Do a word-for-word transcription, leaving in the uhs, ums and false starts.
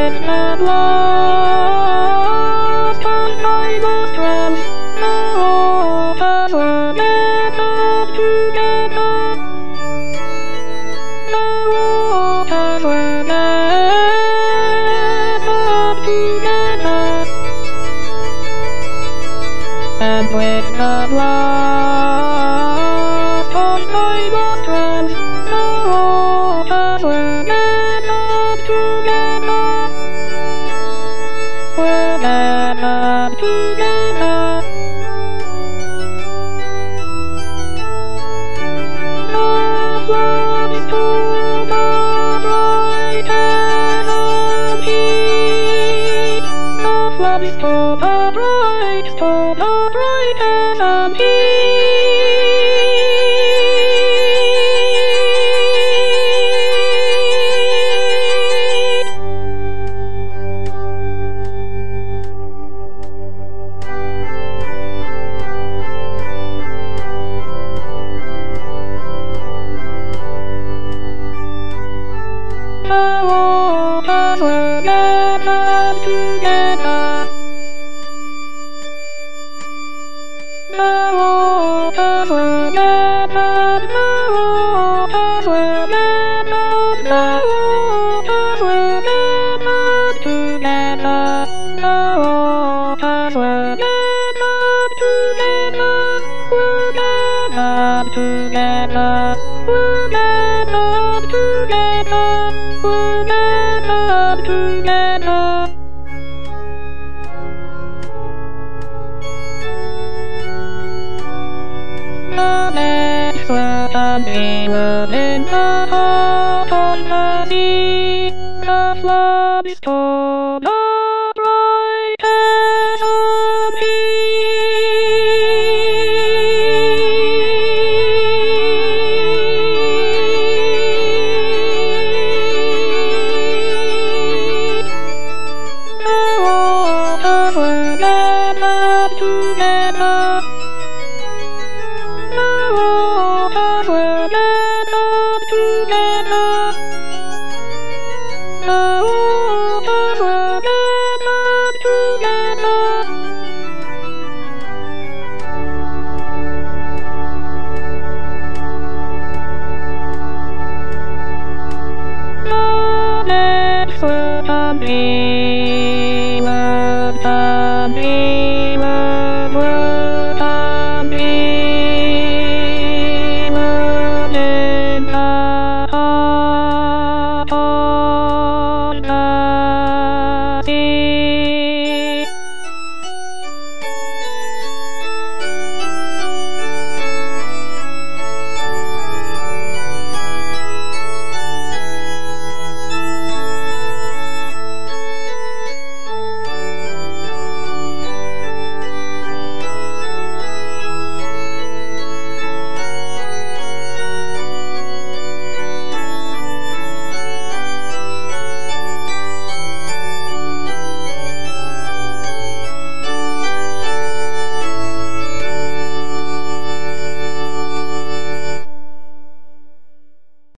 with the last time I was trans, all of us were never together. All of us were never together. And with the last time I was trans, all of us were never together. We're never together. Love, love is too much bright energy. Love, love is too much bright, too much bright energy. All of us were never together. All of us were never, all of us were never, all of us were never together. All of us were never together. We're never together. We're never together. We're never together. The next word and we were in the heart of the sea. The flood is torn